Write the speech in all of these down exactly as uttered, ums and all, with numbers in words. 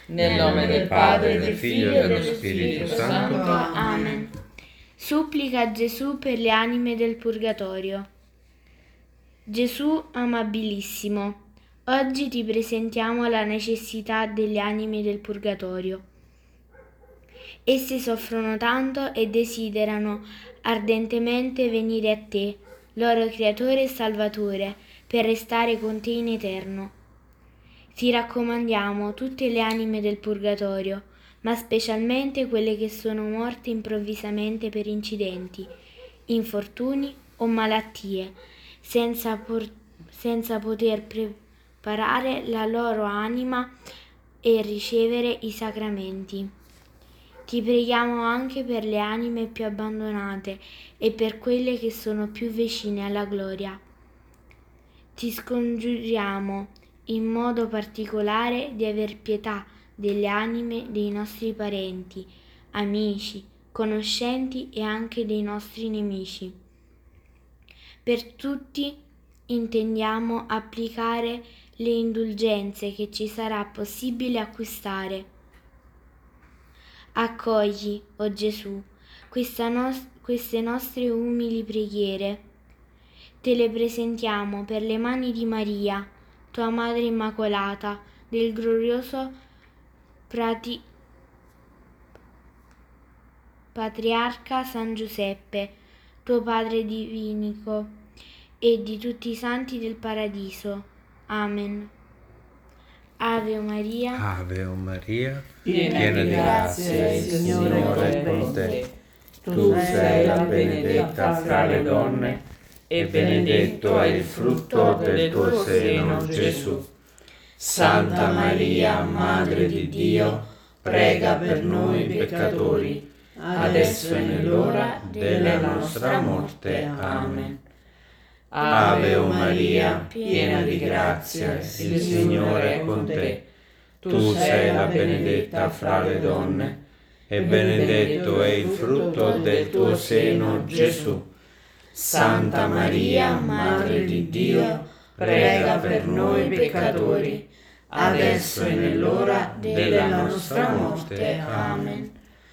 Nel nome del Padre, del Figlio e dello Spirito Santo. Amen. Supplica a Gesù per le anime del purgatorio. Gesù amabilissimo, oggi ti presentiamo la necessità delle anime del purgatorio. Esse soffrono tanto e desiderano ardentemente venire a te, loro Creatore e Salvatore, per restare con te in eterno. Ti raccomandiamo tutte le anime del purgatorio, ma specialmente quelle che sono morte improvvisamente per incidenti, infortuni o malattie, senza, por- senza poter preparare la loro anima e ricevere i sacramenti. Ti preghiamo anche per le anime più abbandonate e per quelle che sono più vicine alla gloria. Ti scongiuriamo in modo particolare di aver pietà delle anime dei nostri parenti, amici, conoscenti e anche dei nostri nemici. Per tutti intendiamo applicare le indulgenze che ci sarà possibile acquistare. Accogli, o oh Gesù, questa nos- queste nostre umili preghiere. Te le presentiamo per le mani di Maria, tua Madre Immacolata, del glorioso prati- Patriarca San Giuseppe, tuo Padre divinico, e di tutti i santi del Paradiso. Amen. Ave Maria, Ave o Maria, Piena, piena di di grazia, il Signore è con te. Tu sei la benedetta fra le donne, e benedetto è il frutto del tuo seno, Gesù. Santa Maria, Madre di Dio, prega per noi peccatori, adesso e nell'ora della nostra morte. Amen. Ave o Maria, piena di grazia, il Signore è con te. Tu sei la benedetta fra le donne, e benedetto è il frutto del tuo seno, Gesù. Santa Maria, Madre di Dio, prega per noi peccatori, adesso e nell'ora della nostra morte. Amen.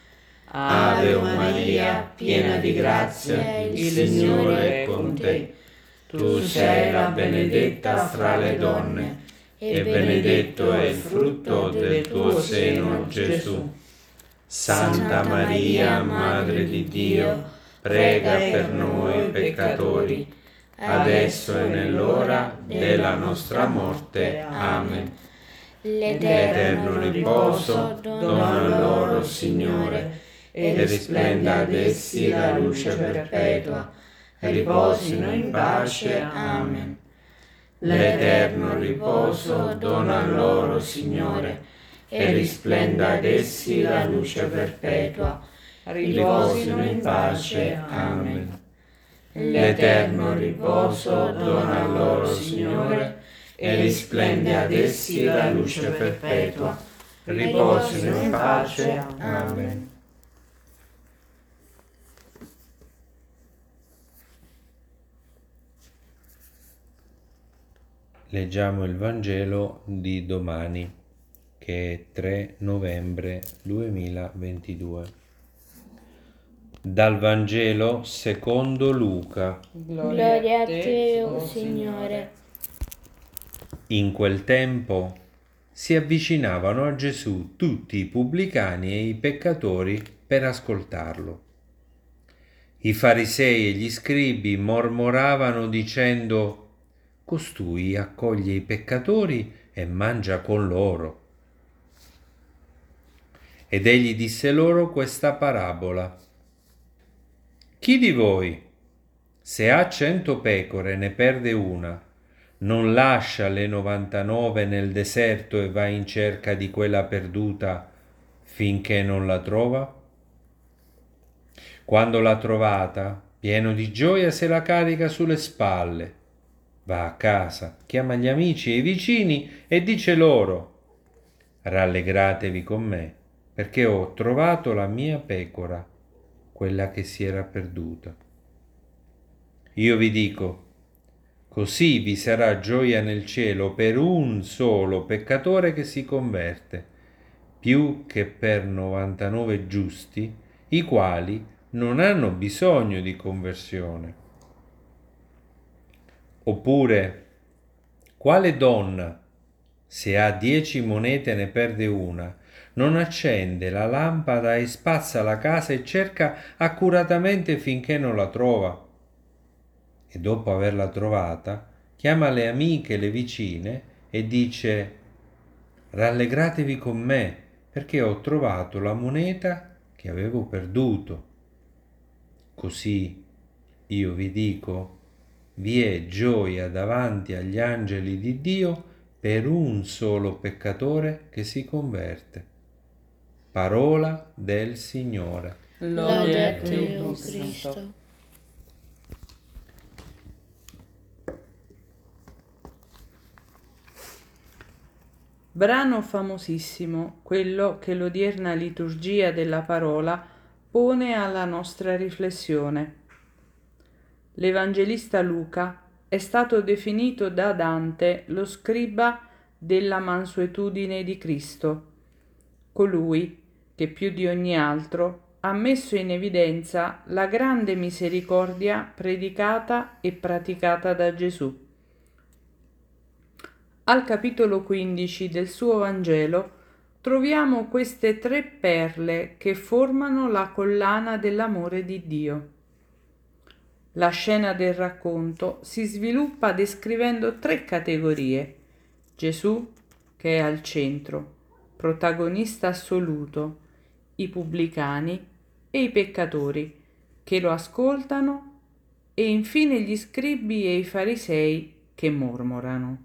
Ave o Maria, piena di grazia, il Signore è con te. Tu sei la benedetta fra le donne, e benedetto è il frutto del tuo seno, Gesù. Santa Maria, Madre di Dio, prega per noi peccatori, adesso e nell'ora della nostra morte. Amen. L'eterno riposo dona loro, Signore, e risplenda ad essi la luce perpetua. Riposino in pace. Amen. L'eterno riposo dona loro, Signore, e risplenda ad essi la luce perpetua. Riposino in pace. Amen. L'eterno riposo dona loro, Signore, e risplende ad essi la luce perpetua. Riposino in pace. Amen. leggiamo il Vangelo di domani, che è tre novembre duemilaventidue. Dal Vangelo secondo Luca. gloria a te, o Signore. In quel tempo si avvicinavano a Gesù tutti i pubblicani e i peccatori per ascoltarlo. I farisei e gli scribi mormoravano dicendo: costui accoglie i peccatori e mangia con loro. Ed egli disse loro questa parabola: chi di voi, se ha cento pecore e ne perde una, non lascia le novantanove nel deserto e va in cerca di quella perduta finché non la trova? Quando l'ha trovata, pieno di gioia se la carica sulle spalle. Va a casa, chiama gli amici e i vicini e dice loro: rallegratevi con me, perché ho trovato la mia pecora, quella che si era perduta. Io vi dico, così vi sarà gioia nel cielo per un solo peccatore che si converte, più che per novantanove giusti, i quali non hanno bisogno di conversione. Oppure, quale donna, se ha dieci monete e ne perde una, non accende la lampada e spazza la casa e cerca accuratamente finché non la trova? E dopo averla trovata, chiama le amiche, le vicine e dice: rallegratevi con me, perché ho trovato la moneta che avevo perduto. Così, io vi dico, vi è gioia davanti agli angeli di Dio per un solo peccatore che si converte. Parola del Signore. Lode a te, o o Cristo. Brano famosissimo, quello che l'odierna liturgia della parola pone alla nostra riflessione. L'Evangelista Luca è stato definito da Dante lo scriba della mansuetudine di Cristo, colui che più di ogni altro ha messo in evidenza la grande misericordia predicata e praticata da Gesù. Al capitolo quindici del suo Vangelo troviamo queste tre perle che formano la collana dell'amore di Dio. La scena del racconto si sviluppa descrivendo tre categorie: Gesù, che è al centro, protagonista assoluto, i pubblicani e i peccatori, che lo ascoltano, e infine gli scribi e i farisei che mormorano.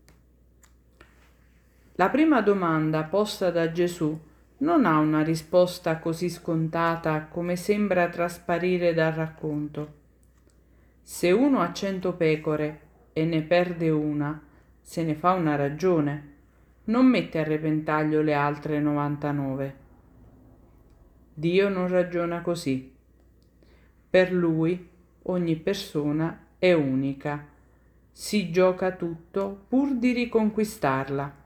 La prima domanda posta da Gesù non ha una risposta così scontata come sembra trasparire dal racconto. Se uno ha cento pecore e ne perde una, se ne fa una ragione, non mette a repentaglio le altre novantanove. Dio non ragiona così. Per Lui ogni persona è unica. Si gioca tutto pur di riconquistarla.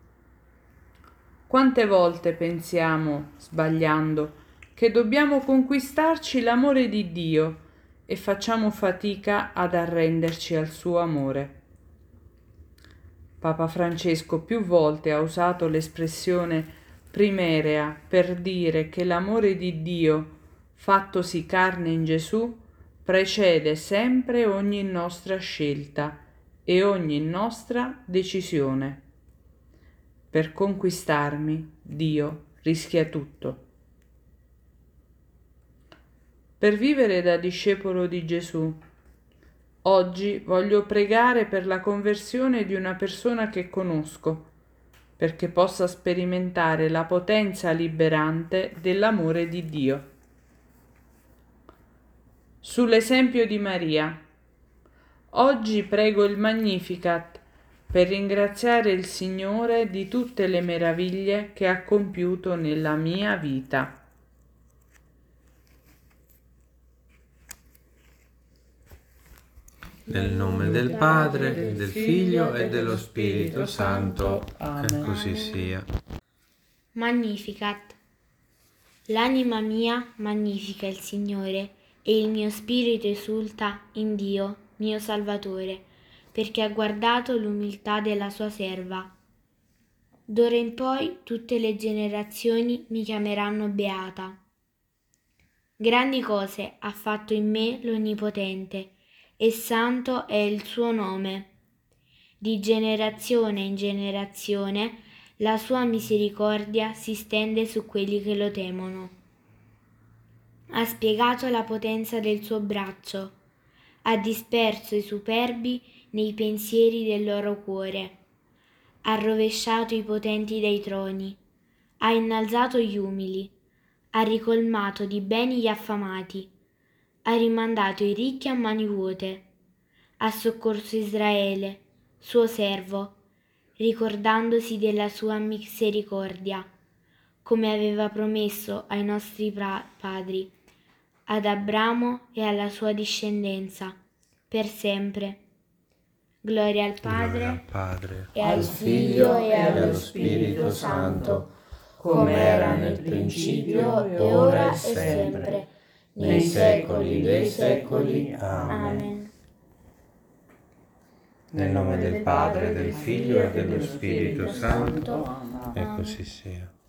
Quante volte pensiamo, sbagliando, che dobbiamo conquistarci l'amore di Dio e facciamo fatica ad arrenderci al suo amore. Papa Francesco più volte ha usato l'espressione primerea per dire che l'amore di Dio, fattosi carne in Gesù, precede sempre ogni nostra scelta e ogni nostra decisione. Per conquistarmi, Dio rischia tutto. Per vivere da discepolo di Gesù, oggi voglio pregare per la conversione di una persona che conosco, perché possa sperimentare la potenza liberante dell'amore di Dio. Sull'esempio di Maria, oggi prego il Magnificat per ringraziare il Signore di tutte le meraviglie che ha compiuto nella mia vita. Nel nome del Padre, del Figlio e dello Spirito Santo. E così sia. Magnificat. L'anima mia magnifica il Signore, e il mio spirito esulta in Dio, mio Salvatore, perché ha guardato l'umiltà della sua serva. D'ora in poi tutte le generazioni mi chiameranno beata. Grandi cose ha fatto in me l'Onnipotente, e santo è il suo nome. Di generazione in generazione la sua misericordia si stende su quelli che lo temono. Ha spiegato la potenza del suo braccio, ha disperso i superbi nei pensieri del loro cuore, ha rovesciato i potenti dai troni, ha innalzato gli umili, ha ricolmato di beni gli affamati, ha rimandato i ricchi a mani vuote, ha soccorso Israele, suo servo, ricordandosi della sua misericordia, come aveva promesso ai nostri pra- padri, ad Abramo e alla sua discendenza, per sempre. Gloria al Padre, Gloria al Padre, e al Figlio e allo Spirito Santo, come era nel principio, e ora e sempre, nei secoli dei secoli. Amen. Amen. Nel nome del Padre, del Figlio e dello Spirito Santo, e così sia.